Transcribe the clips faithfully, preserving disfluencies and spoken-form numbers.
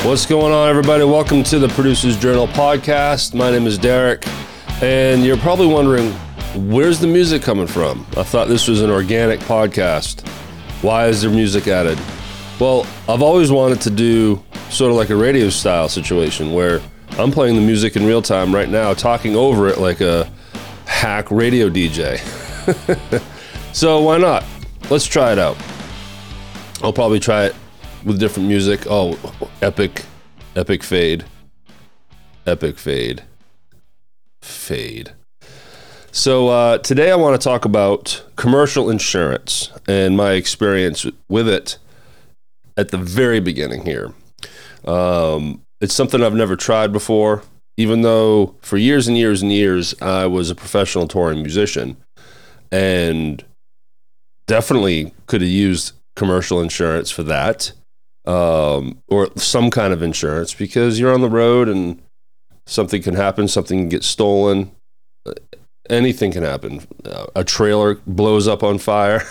What's going on, everybody? Welcome to the Producers Journal podcast. My name is Derek, and you're probably wondering, where's the music coming from? I thought this was an organic podcast. Why is there music added? Well, I've always wanted to do sort of like a radio style situation where I'm playing the music in real time right now, talking over it like a hack radio D J. So why not? Let's try it out. I'll probably try it with different music. Oh, epic, epic fade, epic fade, fade. So uh, today I want to talk about commercial insurance and my experience with it at the very beginning here. Um, it's something I've never tried before, even though for years and years and years I was a professional touring musician and definitely could have used commercial insurance for that. Um, or some kind of insurance, because you're on the road and something can happen, something can get stolen, anything can happen. Uh, a trailer blows up on fire.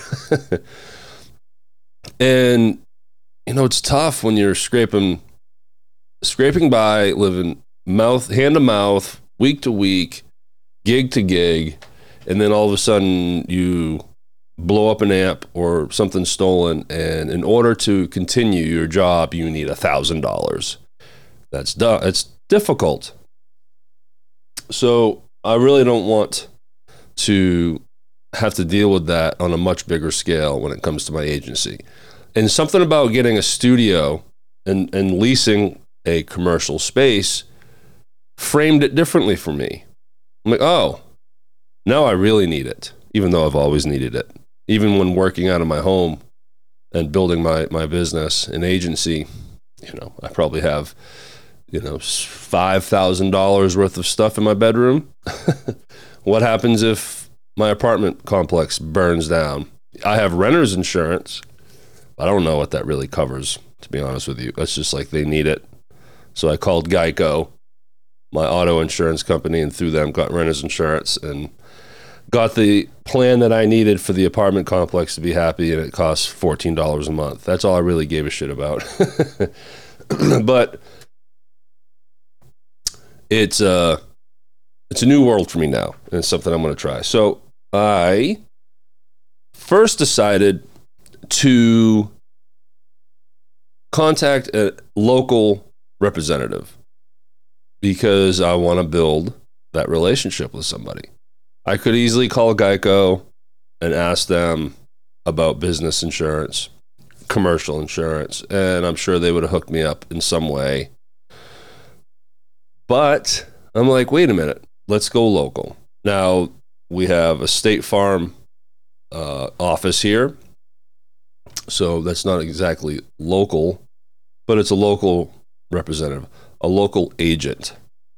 And, you know, it's tough when you're scraping, scraping by, living mouth, hand to mouth, week to week, gig to gig, and then all of a sudden you blow up an amp or something stolen, and in order to continue your job, you need a thousand dollars. That's du- it's difficult. So I really don't want to have to deal with that on a much bigger scale when it comes to my agency. And something about getting a studio and, and leasing a commercial space framed it differently for me. I'm like, oh, now I really need it, even though I've always needed it. Even when working out of my home and building my, my business and agency, you know, I probably have, you know, five thousand dollars worth of stuff in my bedroom. What happens if my apartment complex burns down? I have renter's insurance. I don't know what that really covers, to be honest with you. It's just like they need it. So I called Geico, my auto insurance company, and through them got renter's insurance and got the plan that I needed for the apartment complex to be happy, and it costs fourteen dollars a month. That's all I really gave a shit about. But it's, uh, it's a new world for me now, and it's something I'm going to try. So I first decided to contact a local representative because I want to build that relationship with somebody. I could easily call Geico and ask them about business insurance, commercial insurance, and I'm sure they would have hooked me up in some way. But I'm like, wait a minute, let's go local. Now, we have a State Farm uh, office here, so that's not exactly local, but it's a local representative, a local agent.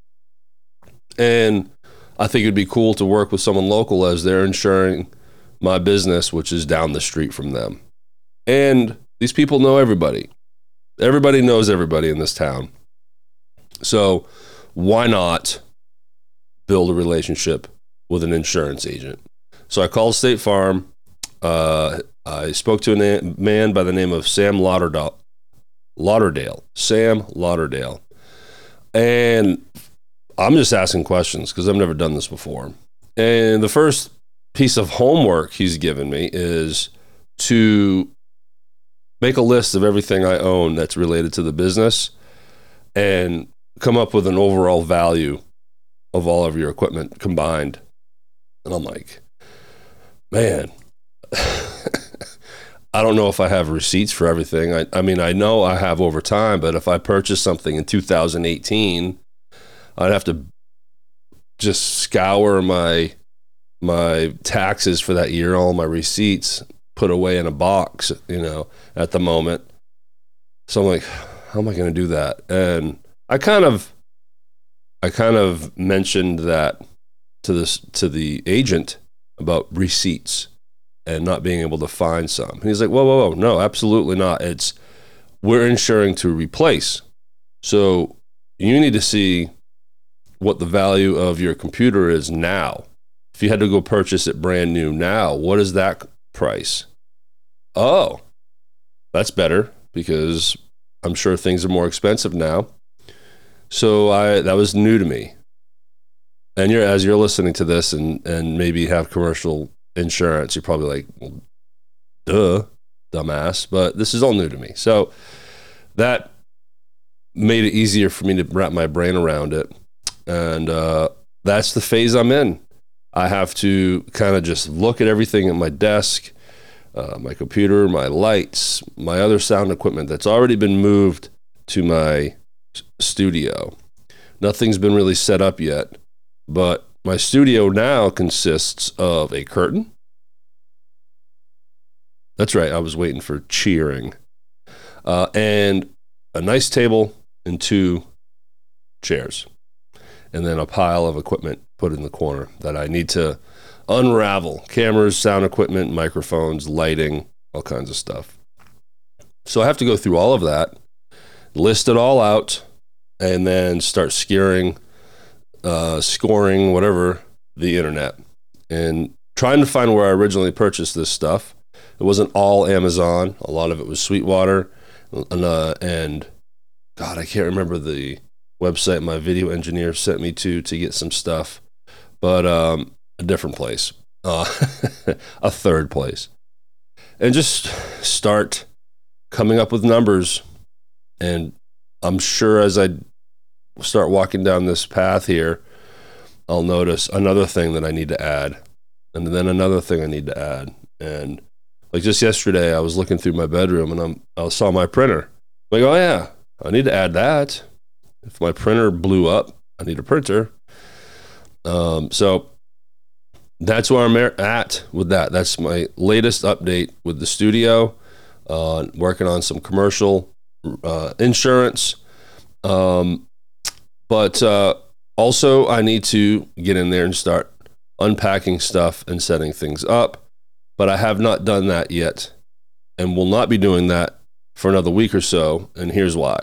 And I think it'd be cool to work with someone local as they're insuring my business, which is down the street from them. And these people know everybody. Everybody knows everybody in this town. So why not build a relationship with an insurance agent? So I called State Farm. Uh, I spoke to a na- man by the name of Sam Lauderdale. Lauderdale. Sam Lauderdale. And I'm just asking questions because I've never done this before. And the first piece of homework he's given me is to make a list of everything I own that's related to the business and come up with an overall value of all of your equipment combined. And I'm like, man, I don't know if I have receipts for everything. I, I mean, I know I have over time, but if I purchased something in two thousand eighteen, I'd have to just scour my my taxes for that year, all my receipts, put away in a box, you know, at the moment. So I'm like, how am I going to do that? And I kind of, I kind of mentioned that to this to the agent about receipts and not being able to find some. And he's like, whoa, whoa, whoa, no, absolutely not. It's we're insuring to replace. So you need to see what the value of your computer is now. If you had to go purchase it brand new now, what is that price? Oh, that's better because I'm sure things are more expensive now. So I that was new to me. And you're as you're listening to this and, and maybe have commercial insurance, you're probably like, well, duh, dumbass. But this is all new to me. So that made it easier for me to wrap my brain around it. And uh, that's the phase I'm in. I have to kind of just look at everything at my desk, uh, my computer, my lights, my other sound equipment that's already been moved to my studio. Nothing's been really set up yet, but my studio now consists of a curtain. That's right, I was waiting for cheering. Uh, and a nice table and two chairs. And then a pile of equipment put in the corner that I need to unravel. Cameras, sound equipment, microphones, lighting, all kinds of stuff. So I have to go through all of that, list it all out, and then start scaring, uh, scoring, whatever, the internet. And trying to find where I originally purchased this stuff. It wasn't all Amazon. A lot of it was Sweetwater. And, uh, and God, I can't remember the website my video engineer sent me to to get some stuff. But um, a different place. Uh, a third place. And just start coming up with numbers. And I'm sure as I start walking down this path here, I'll notice another thing that I need to add. And then another thing I need to add. And like just yesterday, I was looking through my bedroom and I'm, I saw my printer. I'm like, oh yeah, I need to add that. If my printer blew up, I need a printer. Um, so that's where I'm at with that. That's my latest update with the studio. Uh, working on some commercial uh, insurance. Um, but uh, also, I need to get in there and start unpacking stuff and setting things up. But I have not done that yet and will not be doing that for another week or so. And here's why.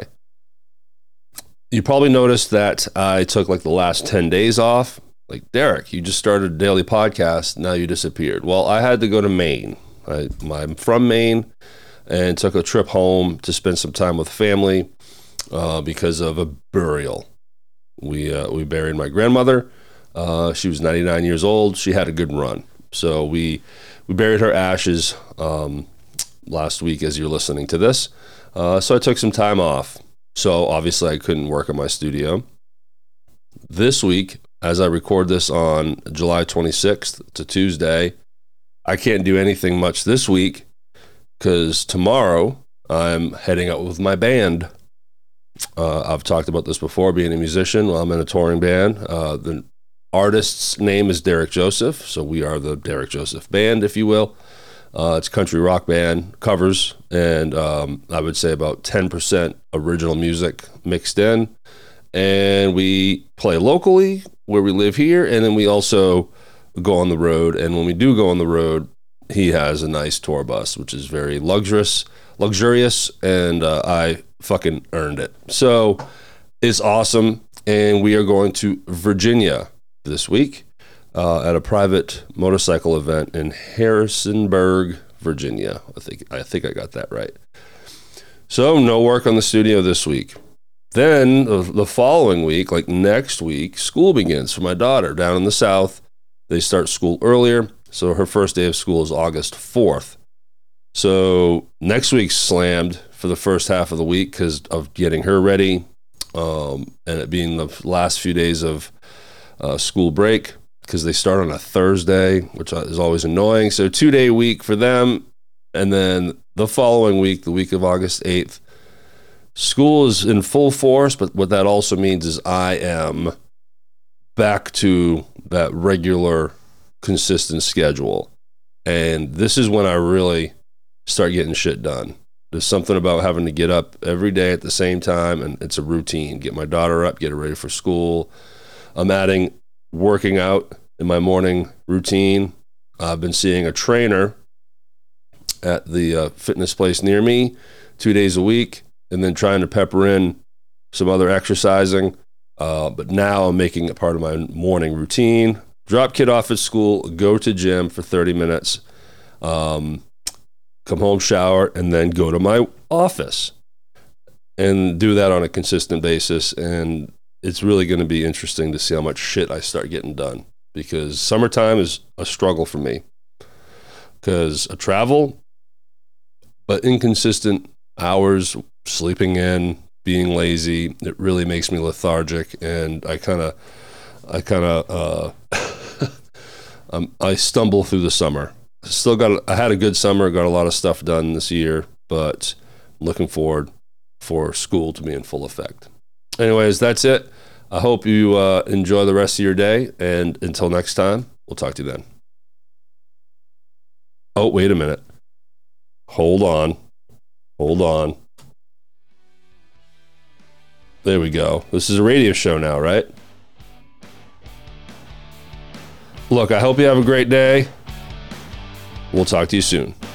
You probably noticed that I took like the last ten days off. Like, Derek, you just started a daily podcast. Now you disappeared. Well, I had to go to Maine. I, I'm from Maine and took a trip home to spend some time with family uh, because of a burial. We uh, we buried my grandmother. Uh, she was ninety-nine years old. She had a good run. So we we buried her ashes um, last week as you're listening to this. Uh, so I took some time off. So obviously I couldn't work in my studio. This week, as I record this on July twenty-sixth, it's a Tuesday, I can't do anything much this week because tomorrow I'm heading out with my band. Uh, I've talked about this before, being a musician. Well, I'm in a touring band. Uh, the artist's name is Derek Joseph, so we are the Derek Joseph Band, if you will. Uh, it's a country rock band, covers, and um, I would say about ten percent original music mixed in. And we play locally where we live here, and then we also go on the road. And when we do go on the road, he has a nice tour bus, which is very luxurious, luxurious, and uh, I fucking earned it. So it's awesome, and we are going to Virginia this week. Uh, at a private motorcycle event in Harrisonburg, Virginia. I think I think I got that right. So no work on the studio this week. Then the, the following week, like next week, school begins for my daughter down in the South. They start school earlier, so her first day of school is August fourth. So next week's slammed for the first half of the week because of getting her ready um, and it being the last few days of uh, school break. Because they start on a Thursday, which is always annoying. So two-day week for them. And then the following week, the week of August eighth, school is in full force. But what that also means is I am back to that regular, consistent schedule. And this is when I really start getting shit done. There's something about having to get up every day at the same time. And it's a routine. Get my daughter up, get her ready for school. I'm adding working out in my morning routine. I've been seeing a trainer at the uh, fitness place near me two days a week, and then trying to pepper in some other exercising. Uh, but now I'm making it part of my morning routine. Drop kid off at school, go to gym for thirty minutes, um, come home, shower, and then go to my office. and do that on a consistent basis. And it's really going to be interesting to see how much shit I start getting done, because summertime is a struggle for me because I travel, but inconsistent hours, sleeping in, being lazy, it really makes me lethargic. And I kind of, I kind of, uh, um, I stumble through the summer. Still got, I had a good summer, got a lot of stuff done this year, but looking forward for school to be in full effect. Anyways, that's it. I hope you uh, enjoy the rest of your day. And until next time, we'll talk to you then. Oh, wait a minute. Hold on. Hold on. There we go. This is a radio show now, right? Look, I hope you have a great day. We'll talk to you soon.